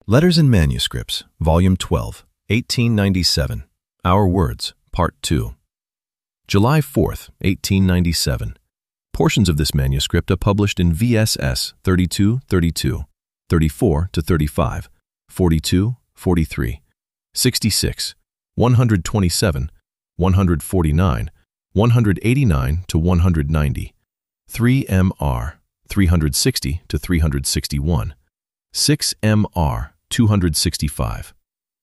Letters and Manuscripts, Volume 12, 1897. Our Words, Part 2. July 4th, 1897. Portions of this manuscript are published in VSS 32-32, 34-35, 42-43, 66, 127, 149, 189-190, 3MR 360-361, 6MR 265.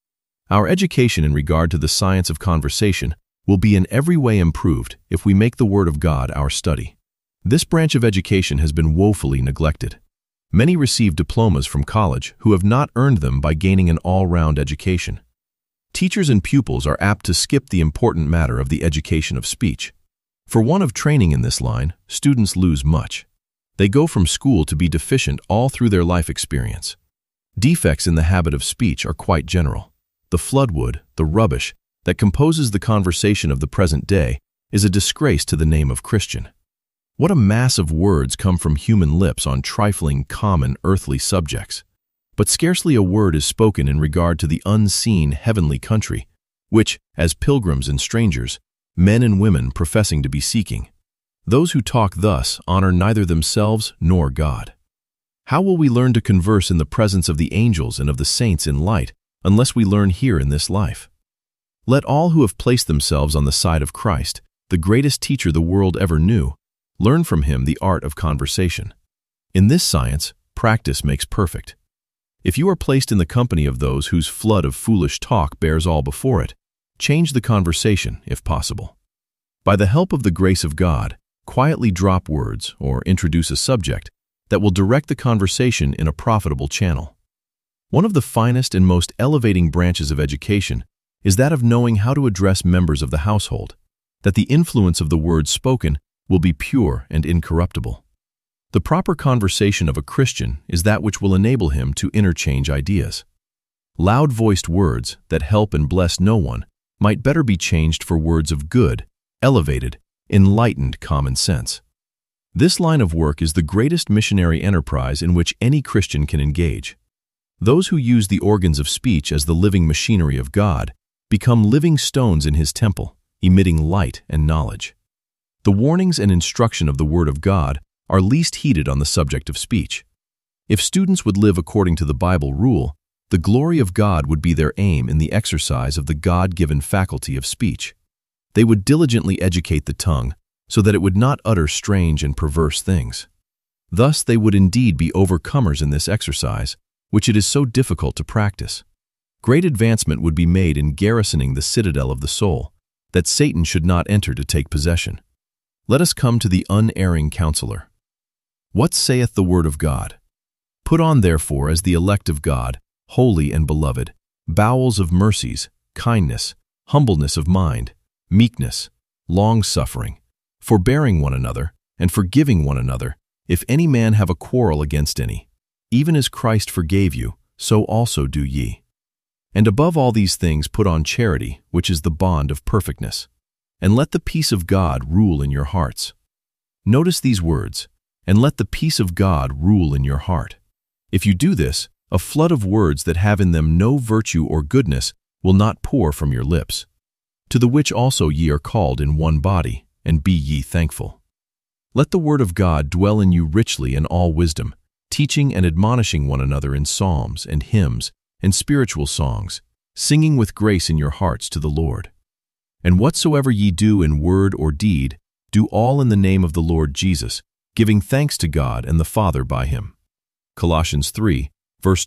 Our education in regard to the science of conversation will be in every way improved if we make the Word of God our study. This branch of education has been woefully neglected. Many receive diplomas from college who have not earned them by gaining an all-round education. Teachers and pupils are apt to skip the important matter of the education of speech. For want of training in this line, students lose much. They go from school to be deficient all through their life experience. Defects in the habit of speech are quite general. The floodwood, the rubbish, that composes the conversation of the present day is a disgrace to the name of Christian. What a mass of words come from human lips on trifling, common, earthly subjects. But scarcely a word is spoken in regard to the unseen heavenly country, which, as pilgrims and strangers, men and women professing to be seeking. Those who talk thus honor neither themselves nor God. How will we learn to converse in the presence of the angels and of the saints in light unless we learn here in this life? Let all who have placed themselves on the side of Christ, the greatest teacher the world ever knew, learn from him the art of conversation. In this science, practice makes perfect. If you are placed in the company of those whose flood of foolish talk bears all before it, change the conversation, if possible. By the help of the grace of God, quietly drop words or introduce a subject that will direct the conversation in a profitable channel. One of the finest and most elevating branches of education is that of knowing how to address members of the household, that the influence of the words spoken will be pure and incorruptible. The proper conversation of a Christian is that which will enable him to interchange ideas. Loud-voiced words that help and bless no one might better be changed for words of good, elevated, enlightened common sense. This line of work is the greatest missionary enterprise in which any Christian can engage. Those who use the organs of speech as the living machinery of God become living stones in His temple, emitting light and knowledge. The warnings and instruction of the Word of God are least heeded on the subject of speech. If students would live according to the Bible rule, the glory of God would be their aim in the exercise of the God-given faculty of speech. They would diligently educate the tongue so that it would not utter strange and perverse things. Thus they would indeed be overcomers in this exercise, which it is so difficult to practice. Great advancement would be made in garrisoning the citadel of the soul, that Satan should not enter to take possession. Let us come to the unerring counselor. What saith the Word of God? Put on therefore as the elect of God, holy and beloved, bowels of mercies, kindness, humbleness of mind, meekness, long-suffering, forbearing one another, and forgiving one another, if any man have a quarrel against any. Even as Christ forgave you, so also do ye. And above all these things put on charity, which is the bond of perfectness. And let the peace of God rule in your hearts. Notice these words, and let the peace of God rule in your heart. If you do this, a flood of words that have in them no virtue or goodness will not pour from your lips. To the which also ye are called in one body, and be ye thankful. Let the Word of God dwell in you richly in all wisdom, teaching and admonishing one another in psalms and hymns and spiritual songs, singing with grace in your hearts to the Lord. And whatsoever ye do in word or deed, do all in the name of the Lord Jesus, giving thanks to God and the Father by Him. Colossians 3, verse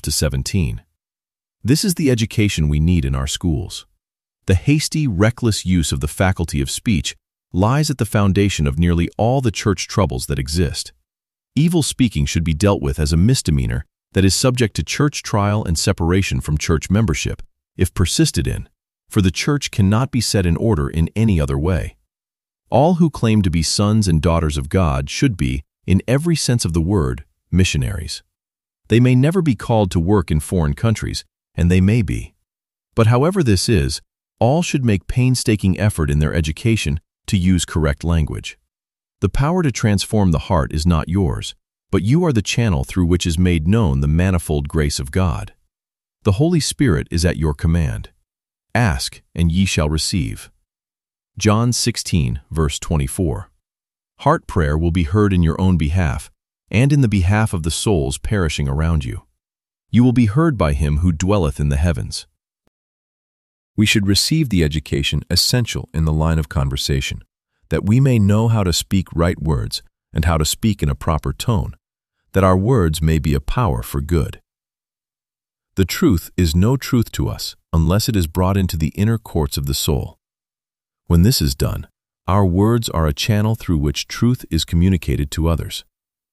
12-17. This is the education we need in our schools. The hasty, reckless use of the faculty of speech lies at the foundation of nearly all the church troubles that exist. Evil speaking should be dealt with as a misdemeanor that is subject to church trial and separation from church membership, if persisted in, for the church cannot be set in order in any other way. All who claim to be sons and daughters of God should be, in every sense of the word, missionaries. They may never be called to work in foreign countries, and they may be. But however this is, all should make painstaking effort in their education to use correct language. The power to transform the heart is not yours, but you are the channel through which is made known the manifold grace of God. The Holy Spirit is at your command. Ask, and ye shall receive. John 16, verse 24. Heart prayer will be heard in your own behalf, and in the behalf of the souls perishing around you. You will be heard by him who dwelleth in the heavens. We should receive the education essential in the line of conversation, that we may know how to speak right words and how to speak in a proper tone, that our words may be a power for good. The truth is no truth to us unless it is brought into the inner courts of the soul. When this is done, our words are a channel through which truth is communicated to others.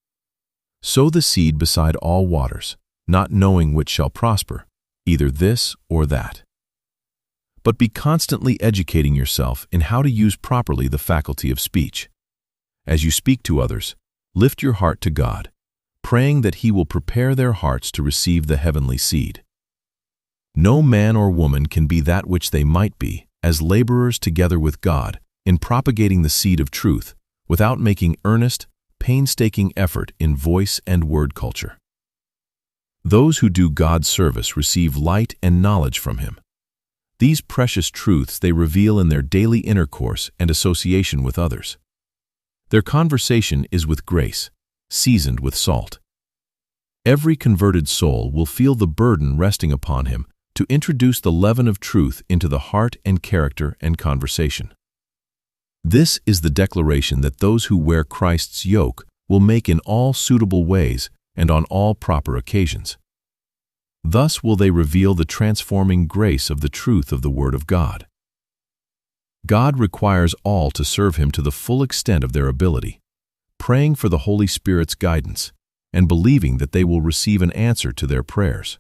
Sow the seed beside all waters, not knowing which shall prosper, either this or that. But be constantly educating yourself in how to use properly the faculty of speech. As you speak to others, lift your heart to God, praying that He will prepare their hearts to receive the heavenly seed. No man or woman can be that which they might be, as laborers together with God, in propagating the seed of truth, without making earnest, painstaking effort in voice and word culture. Those who do God's service receive light and knowledge from Him. These precious truths they reveal in their daily intercourse and association with others. Their conversation is with grace, seasoned with salt. Every converted soul will feel the burden resting upon him to introduce the leaven of truth into the heart and character and conversation. This is the declaration that those who wear Christ's yoke will make in all suitable ways and on all proper occasions. Thus will they reveal the transforming grace of the truth of the Word of God. God requires all to serve Him to the full extent of their ability, praying for the Holy Spirit's guidance and believing that they will receive an answer to their prayers.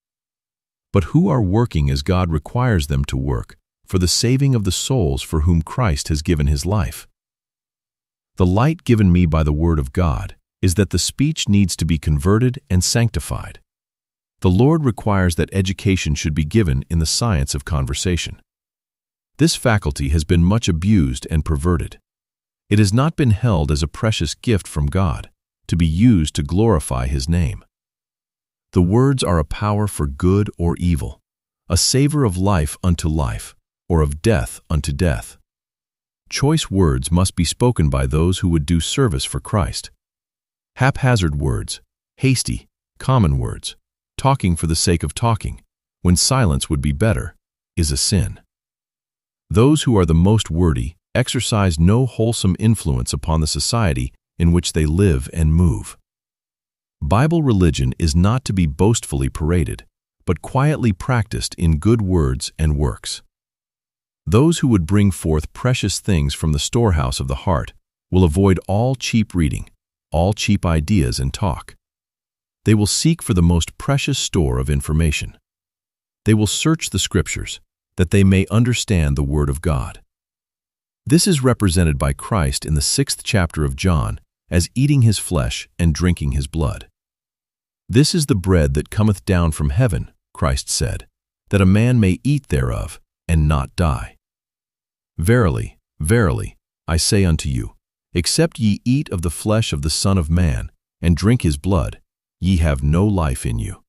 But who are working as God requires them to work for the saving of the souls for whom Christ has given His life? The light given me by the Word of God is that the speech needs to be converted and sanctified. The Lord requires that education should be given in the science of conversation. This faculty has been much abused and perverted. It has not been held as a precious gift from God, to be used to glorify His name. The words are a power for good or evil, a savor of life unto life, or of death unto death. Choice words must be spoken by those who would do service for Christ. Haphazard words, hasty, common words, talking for the sake of talking, when silence would be better, is a sin. Those who are the most wordy exercise no wholesome influence upon the society in which they live and move. Bible religion is not to be boastfully paraded, but quietly practiced in good words and works. Those who would bring forth precious things from the storehouse of the heart will avoid all cheap reading, all cheap ideas and talk. They will seek for the most precious store of information. They will search the Scriptures, that they may understand the Word of God. This is represented by Christ in the 6th chapter of John as eating His flesh and drinking His blood. This is the bread that cometh down from heaven, Christ said, that a man may eat thereof and not die. Verily, verily, I say unto you, except ye eat of the flesh of the Son of Man and drink His blood, ye have no life in you.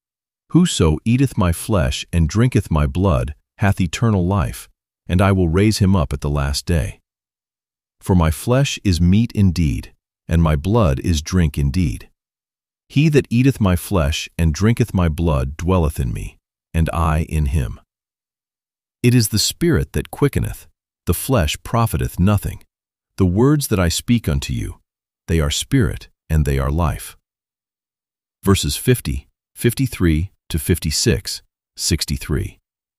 Whoso eateth my flesh and drinketh my blood hath eternal life, and I will raise him up at the last day. For my flesh is meat indeed, and my blood is drink indeed. He that eateth my flesh and drinketh my blood dwelleth in me, and I in him. It is the Spirit that quickeneth, the flesh profiteth nothing. The words that I speak unto you, they are spirit and they are life. Verses 50, 53 to 56, 63.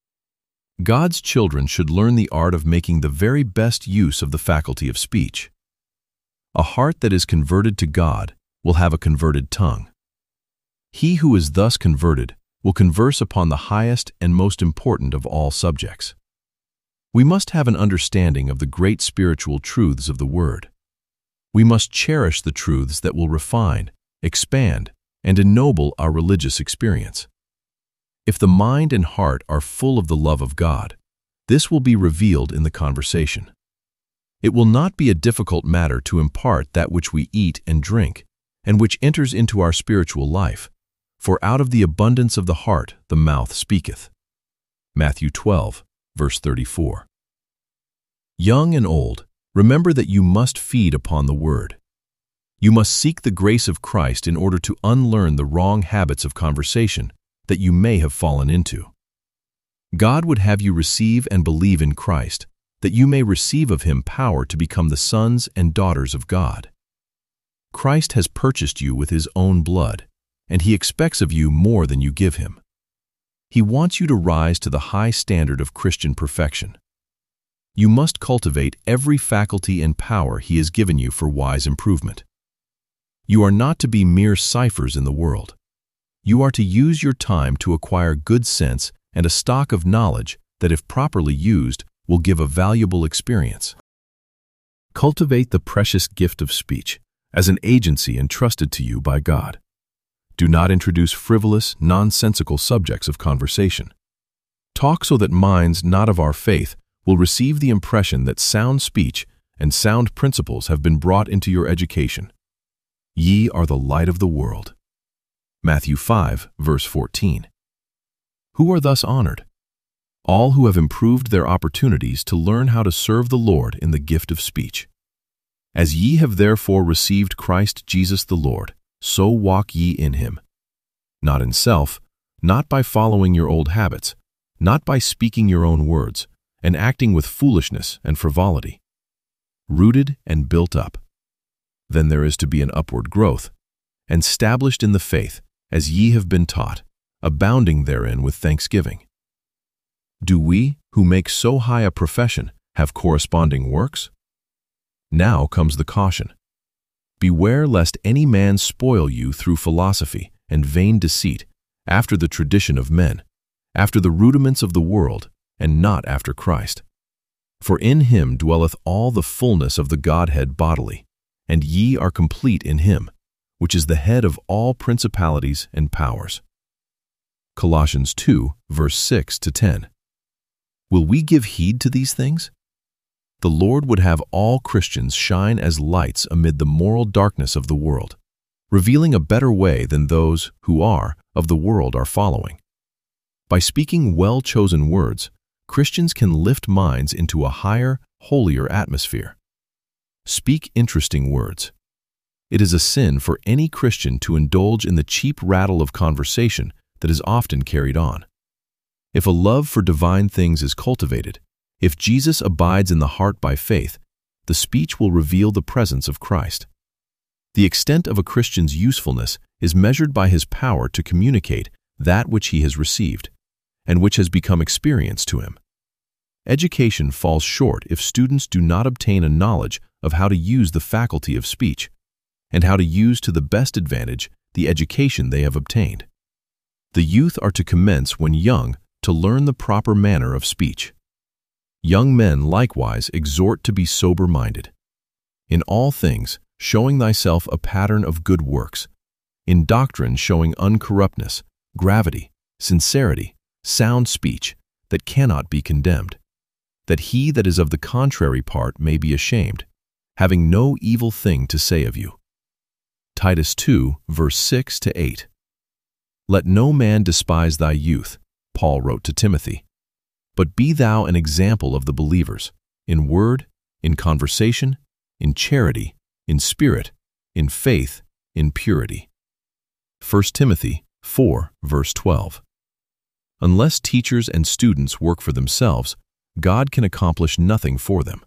God's children should learn the art of making the very best use of the faculty of speech. A heart that is converted to God will have a converted tongue. He who is thus converted will converse upon the highest and most important of all subjects. We must have an understanding of the great spiritual truths of the Word. We must cherish the truths that will refine, expand, and ennoble our religious experience. If the mind and heart are full of the love of God, this will be revealed in the conversation. It will not be a difficult matter to impart that which we eat and drink, and which enters into our spiritual life, For out of the abundance of the heart the mouth speaketh. Matthew 12, verse 34. Young and old, remember that you must feed upon the Word. You must seek the grace of Christ in order to unlearn the wrong habits of conversation that you may have fallen into. God would have you receive and believe in Christ, that you may receive of Him power to become the sons and daughters of God. Christ has purchased you with His own blood, and He expects of you more than you give Him. He wants you to rise to the high standard of Christian perfection. You must cultivate every faculty and power He has given you for wise improvement. You are not to be mere ciphers in the world. You are to use your time to acquire good sense and a stock of knowledge that, if properly used, will give a valuable experience. Cultivate the precious gift of speech as an agency entrusted to you by God. Do not introduce frivolous, nonsensical subjects of conversation. Talk so that minds not of our faith will receive the impression that sound speech and sound principles have been brought into your education. Ye are the light of the world. Matthew 5, verse 14. Who are thus honored? All who have improved their opportunities to learn how to serve the Lord in the gift of speech. As ye have therefore received Christ Jesus the Lord, so walk ye in Him. Not in self, not by following your old habits, not by speaking your own words, and acting with foolishness and frivolity. Rooted and built up. Then there is to be an upward growth, and stablished in the faith, as ye have been taught, abounding therein with thanksgiving. Do we, who make so high a profession, have corresponding works? Now comes the caution. Beware lest any man spoil you through philosophy and vain deceit, after the tradition of men, after the rudiments of the world, and not after Christ. For in Him dwelleth all the fullness of the Godhead bodily, and ye are complete in Him, which is the head of all principalities and powers. Colossians 2, verse 6 to 10. Will we give heed to these things? The Lord would have all Christians shine as lights amid the moral darkness of the world, revealing a better way than those who are of the world are following. By speaking well-chosen words, Christians can lift minds into a higher, holier atmosphere. Speak interesting words. It is a sin for any Christian to indulge in the cheap rattle of conversation that is often carried on. If a love for divine things is cultivated, if Jesus abides in the heart by faith, the speech will reveal the presence of Christ. The extent of a Christian's usefulness is measured by his power to communicate that which he has received, and which has become experience to him. Education falls short if students do not obtain a knowledge of how to use the faculty of speech, and how to use to the best advantage the education they have obtained. The youth are to commence when young to learn the proper manner of speech. Young men likewise exhort to be sober-minded. In all things, showing thyself a pattern of good works, in doctrine showing uncorruptness, gravity, sincerity, sound speech, that cannot be condemned, that he that is of the contrary part may be ashamed, having no evil thing to say of you. Titus 2, verse 6 to 8. Let no man despise thy youth, Paul wrote to Timothy, but be thou an example of the believers, in word, in conversation, in charity, in spirit, in faith, in purity. 1 Timothy 4, verse 12. Unless teachers and students work for themselves, God can accomplish nothing for them.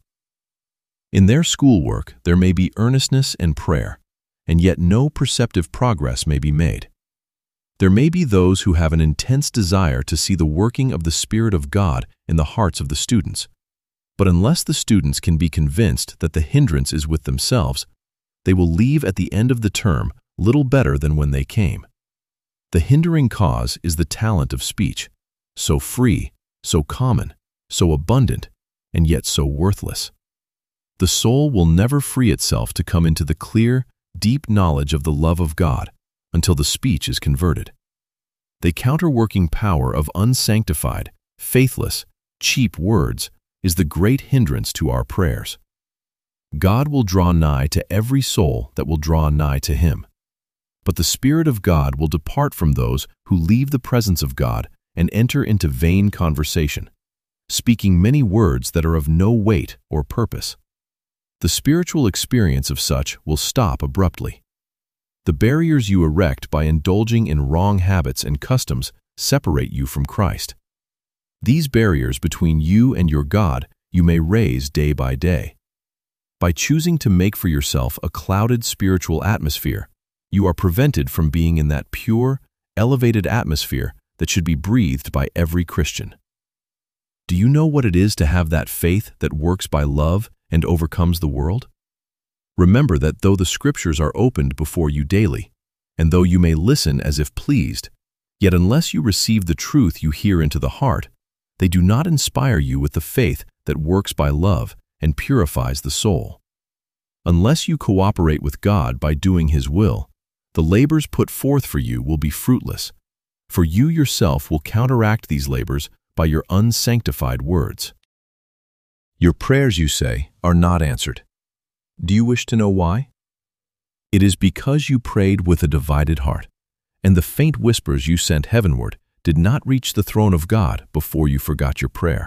In their schoolwork, there may be earnestness and prayer, and yet no perceptive progress may be made. There may be those who have an intense desire to see the working of the Spirit of God in the hearts of the students, but unless the students can be convinced that the hindrance is with themselves, they will leave at the end of the term little better than when they came. The hindering cause is the talent of speech, so free, so common, so abundant, and yet so worthless. The soul will never free itself to come into the clear, deep knowledge of the love of God until the speech is converted. The counterworking power of unsanctified, faithless, cheap words is the great hindrance to our prayers. God will draw nigh to every soul that will draw nigh to Him. but the Spirit of God will depart from those who leave the presence of God and enter into vain conversation, speaking many words that are of no weight or purpose. The spiritual experience of such will stop abruptly. The barriers you erect by indulging in wrong habits and customs separate you from Christ. These barriers between you and your God you may raise day by day. By choosing to make for yourself a clouded spiritual atmosphere, you are prevented from being in that pure, elevated atmosphere that should be breathed by every Christian. Do you know what it is to have that faith that works by love and overcomes the world? Remember that though the Scriptures are opened before you daily, and though you may listen as if pleased, yet unless you receive the truth you hear into the heart, they do not inspire you with the faith that works by love and purifies the soul. Unless you cooperate with God by doing His will, the labors put forth for you will be fruitless, for you yourself will counteract these labors by your unsanctified words. Your prayers, you say, are not answered. Do you wish to know why? It is because you prayed with a divided heart, and the faint whispers you sent heavenward did not reach the throne of God before you forgot your prayer.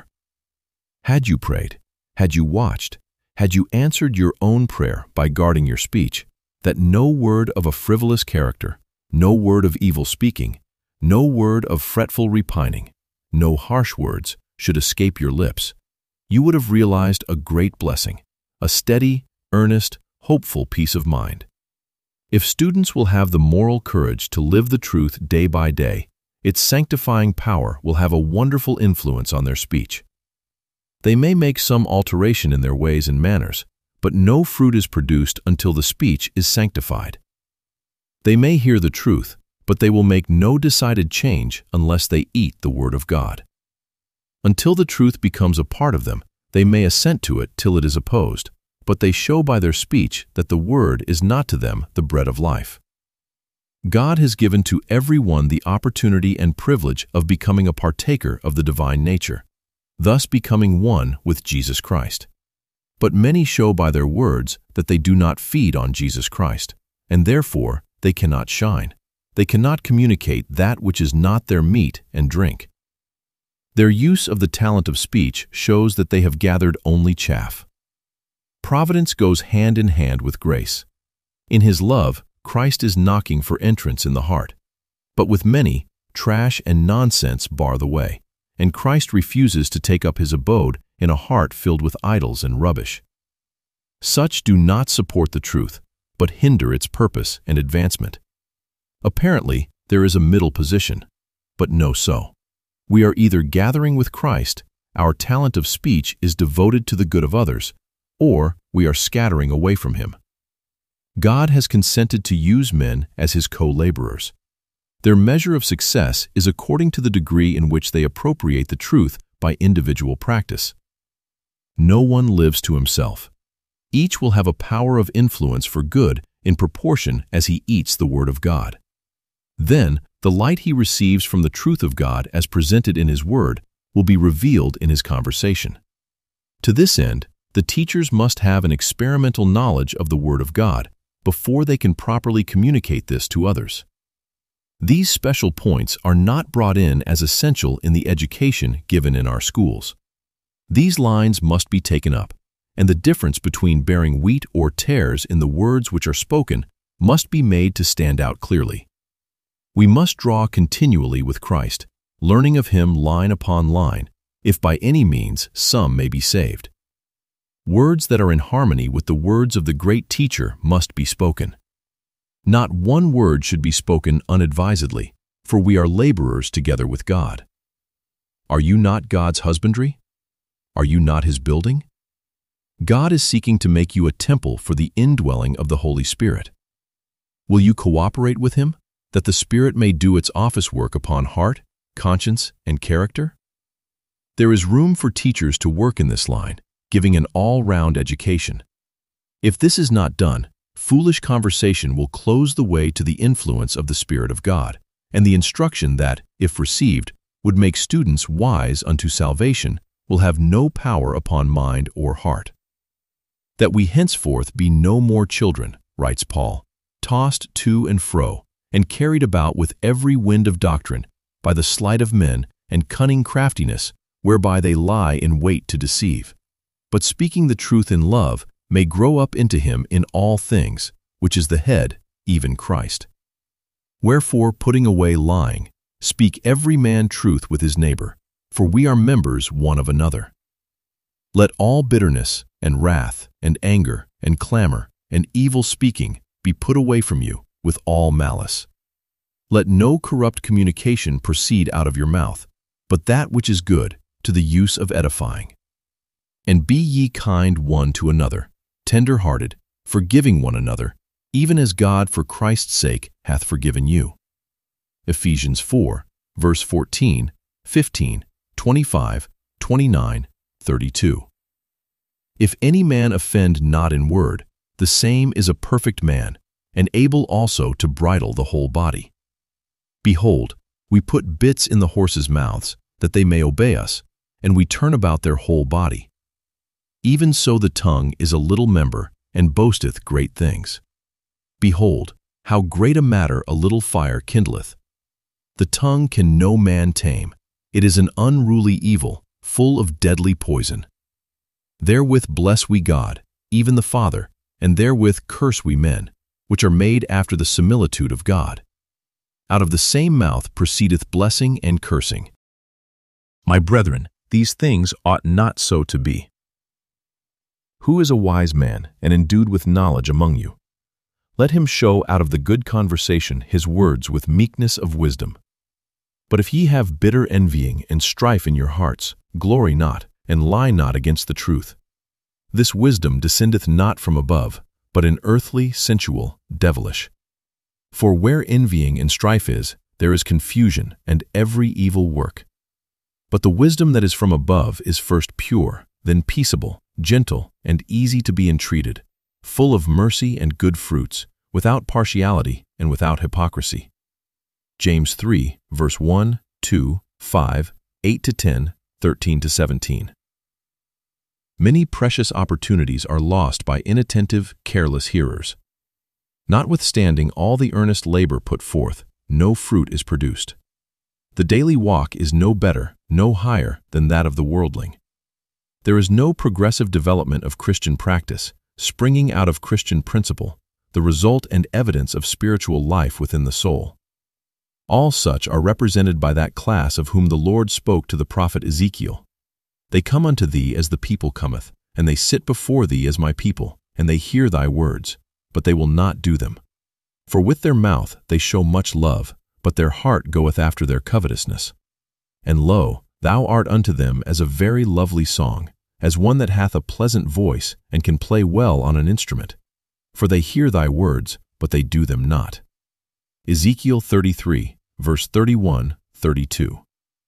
Had you prayed, had you watched, had you answered your own prayer by guarding your speech, that no word of a frivolous character, no word of evil speaking, no word of fretful repining, no harsh words should escape your lips, you would have realized a great blessing, a steady, earnest, hopeful peace of mind. If students will have the moral courage to live the truth day by day, its sanctifying power will have a wonderful influence on their speech. They may make some alteration in their ways and manners, but no fruit is produced until the speech is sanctified. They may hear the truth, but they will make no decided change unless they eat the Word of God. Until the truth becomes a part of them, they may assent to it till it is opposed, but they show by their speech that the Word is not to them the bread of life. God has given to everyone the opportunity and privilege of becoming a partaker of the divine nature, thus becoming one with Jesus Christ. But many show by their words that they do not feed on Jesus Christ, and therefore they cannot shine. They cannot communicate that which is not their meat and drink. Their use of the talent of speech shows that they have gathered only chaff. Providence goes hand in hand with grace. In His love, Christ is knocking for entrance in the heart. But with many, trash and nonsense bar the way, and Christ refuses to take up His abode in a heart filled with idols and rubbish. Such do not support the truth, but hinder its purpose and advancement. Apparently, there is a middle position, but no so. We are either gathering with Christ, our talent of speech is devoted to the good of others, or we are scattering away from Him. God has consented to use men as His co-laborers. Their measure of success is according to the degree in which they appropriate the truth by individual practice. No one lives to himself. Each will have a power of influence for good in proportion as he eats the Word of God. Then, the light he receives from the truth of God as presented in His Word will be revealed in his conversation. To this end, the teachers must have an experimental knowledge of the Word of God before they can properly communicate this to others. These special points are not brought in as essential in the education given in our schools. These lines must be taken up, and the difference between bearing wheat or tares in the words which are spoken must be made to stand out clearly. We must draw continually with Christ, learning of Him line upon line, if by any means some may be saved. Words that are in harmony with the words of the great teacher must be spoken. Not one word should be spoken unadvisedly, for we are laborers together with God. Are you not God's husbandry? Are you not His building? God is seeking to make you a temple for the indwelling of the Holy Spirit. Will you cooperate with Him, that the Spirit may do its office work upon heart, conscience, and character? There is room for teachers to work in this line, giving an all-round education. If this is not done, foolish conversation will close the way to the influence of the Spirit of God, and the instruction that, if received, would make students wise unto salvation will have no power upon mind or heart. That we henceforth be no more children, writes Paul, tossed to and fro, and carried about with every wind of doctrine, by the sleight of men and cunning craftiness, whereby they lie in wait to deceive. But speaking the truth in love may grow up into him in all things, which is the head, even Christ. Wherefore, putting away lying, speak every man truth with his neighbor, for we are members one of another. Let all bitterness and wrath and anger and clamor and evil speaking be put away from you with all malice. Let no corrupt communication proceed out of your mouth, but that which is good, to the use of edifying. And be ye kind one to another, tender-hearted, forgiving one another, even as God for Christ's sake hath forgiven you. Ephesians 4, verse 14, 15, 25, 29, 32. If any man offend not in word, the same is a perfect man, and able also to bridle the whole body. Behold, we put bits in the horses' mouths, that they may obey us, and we turn about their whole body. Even so the tongue is a little member, and boasteth great things. Behold, how great a matter a little fire kindleth. The tongue can no man tame. It is an unruly evil, full of deadly poison. Therewith bless we God, even the Father, and therewith curse we men, which are made after the similitude of God. Out of the same mouth proceedeth blessing and cursing. My brethren, these things ought not so to be. Who is a wise man and endued with knowledge among you? Let him show out of the good conversation his words with meekness of wisdom. But if ye have bitter envying and strife in your hearts, glory not, and lie not against the truth. This wisdom descendeth not from above, but an earthly, sensual, devilish. For where envying and strife is, there is confusion and every evil work. But the wisdom that is from above is first pure, then peaceable, gentle, and easy to be entreated, full of mercy and good fruits, without partiality and without hypocrisy. James 3, verse 1, 2, 5, 8-10, 13-17. Many precious opportunities are lost by inattentive, careless hearers. Notwithstanding all the earnest labor put forth, no fruit is produced. The daily walk is no better, no higher than that of the worldling. There is no progressive development of Christian practice, springing out of Christian principle, the result and evidence of spiritual life within the soul. All such are represented by that class of whom the Lord spoke to the prophet Ezekiel. They come unto thee as the people cometh, and they sit before thee as my people, and they hear thy words, but they will not do them. For with their mouth they show much love, but their heart goeth after their covetousness. And lo, thou art unto them as a very lovely song, as one that hath a pleasant voice and can play well on an instrument. For they hear thy words, but they do them not. Ezekiel 33, verse 31, 32.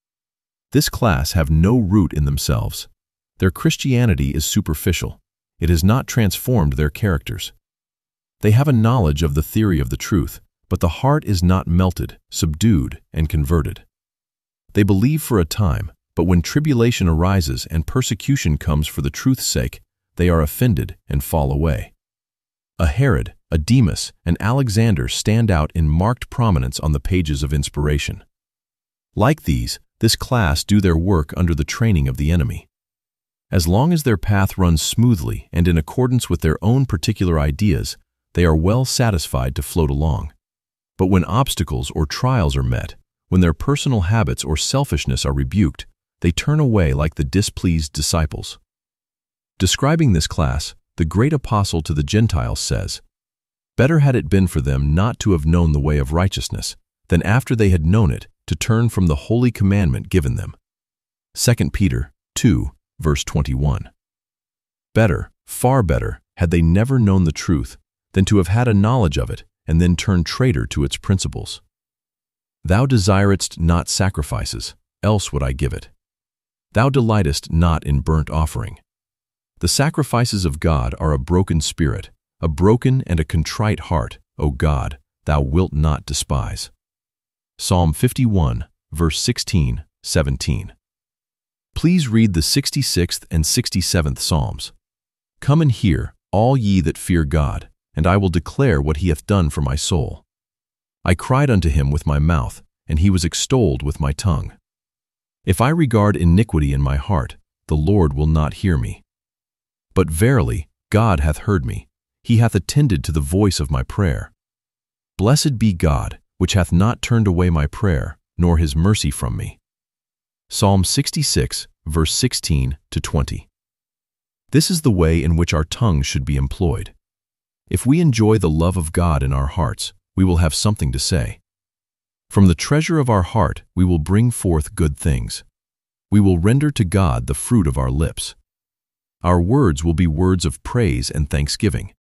This class have no root in themselves. Their Christianity is superficial. It has not transformed their characters. They have a knowledge of the theory of the truth, but the heart is not melted, subdued, and converted. They believe for a time, but when tribulation arises and persecution comes for the truth's sake, they are offended and fall away. A Herod, a Demas, and Alexander stand out in marked prominence on the pages of inspiration. Like these, this class do their work under the training of the enemy. As long as their path runs smoothly and in accordance with their own particular ideas, they are well satisfied to float along. But when obstacles or trials are met, when their personal habits or selfishness are rebuked, they turn away like the displeased disciples. Describing this class, the great apostle to the Gentiles says, "Better had it been for them not to have known the way of righteousness, than after they had known it, to turn from the holy commandment given them." 2 Peter 2, verse 21. Better, far better, had they never known the truth, than to have had a knowledge of it, and then turned traitor to its principles. Thou desiredst not sacrifices, else would I give it. Thou delightest not in burnt offering. The sacrifices of God are a broken spirit, a broken and a contrite heart, O God, thou wilt not despise. Psalm 51, verse 16, 17. Please read the 66th and 67th Psalms. Come and hear, all ye that fear God, and I will declare what he hath done for my soul. I cried unto him with my mouth, and he was extolled with my tongue. If I regard iniquity in my heart, the Lord will not hear me. But verily, God hath heard me, he hath attended to the voice of my prayer. Blessed be God, which hath not turned away my prayer, nor his mercy from me. Psalm 66, verse 16 to 20. This is the way in which our tongue should be employed. If we enjoy the love of God in our hearts, we will have something to say. From the treasure of our heart we will bring forth good things. We will render to God the fruit of our lips. Our words will be words of praise and thanksgiving.